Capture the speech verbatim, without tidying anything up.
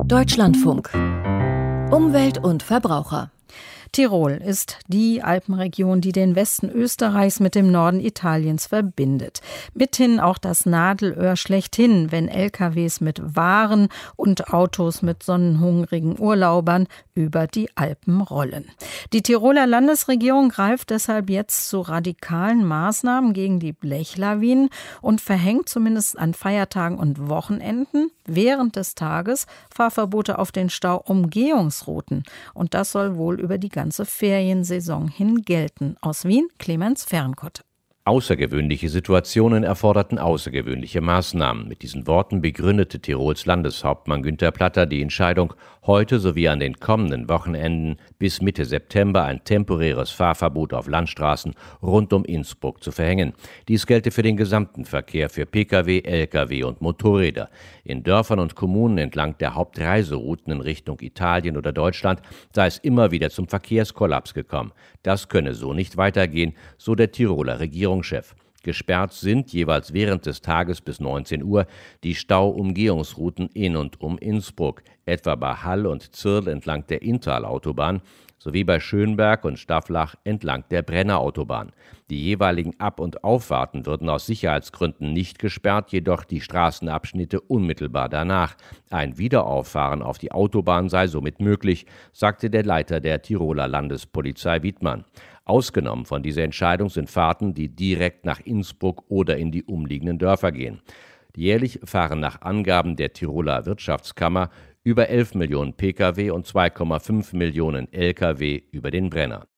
Deutschlandfunk. Umwelt und Verbraucher. Tirol ist die Alpenregion, die den Westen Österreichs mit dem Norden Italiens verbindet. Mithin auch das Nadelöhr schlechthin, wenn L K Ws mit Waren und Autos mit sonnenhungrigen Urlaubern über die Alpen rollen. Die Tiroler Landesregierung greift deshalb jetzt zu radikalen Maßnahmen gegen die Blechlawinen und verhängt zumindest an Feiertagen und Wochenenden während des Tages Fahrverbote auf den Stauumgehungsrouten. Und das soll wohl über die ganze Feriensaison hin gelten. Aus Wien, Clemens Fernkott. Außergewöhnliche Situationen erforderten außergewöhnliche Maßnahmen. Mit diesen Worten begründete Tirols Landeshauptmann Günther Platter die Entscheidung, heute sowie an den kommenden Wochenenden bis Mitte September ein temporäres Fahrverbot auf Landstraßen rund um Innsbruck zu verhängen. Dies gelte für den gesamten Verkehr, für Pkw, Lkw und Motorräder. In Dörfern und Kommunen entlang der Hauptreiserouten in Richtung Italien oder Deutschland sei es immer wieder zum Verkehrskollaps gekommen. Das könne so nicht weitergehen, so der Tiroler Regierungschef. Gesperrt sind jeweils während des Tages bis neunzehn Uhr die Stauumgehungsrouten in und um Innsbruck, etwa bei Hall und Zirl entlang der Inntal-Autobahn sowie bei Schönberg und Stafflach entlang der Brenner-Autobahn. Die jeweiligen Ab- und Auffahrten würden aus Sicherheitsgründen nicht gesperrt, jedoch die Straßenabschnitte unmittelbar danach. Ein Wiederauffahren auf die Autobahn sei somit möglich, sagte der Leiter der Tiroler Landespolizei Wiedmann. Ausgenommen von dieser Entscheidung sind Fahrten, die direkt nach Innsbruck oder in die umliegenden Dörfer gehen. Jährlich fahren nach Angaben der Tiroler Wirtschaftskammer über elf Millionen Pkw und zwei Komma fünf Millionen Lkw über den Brenner.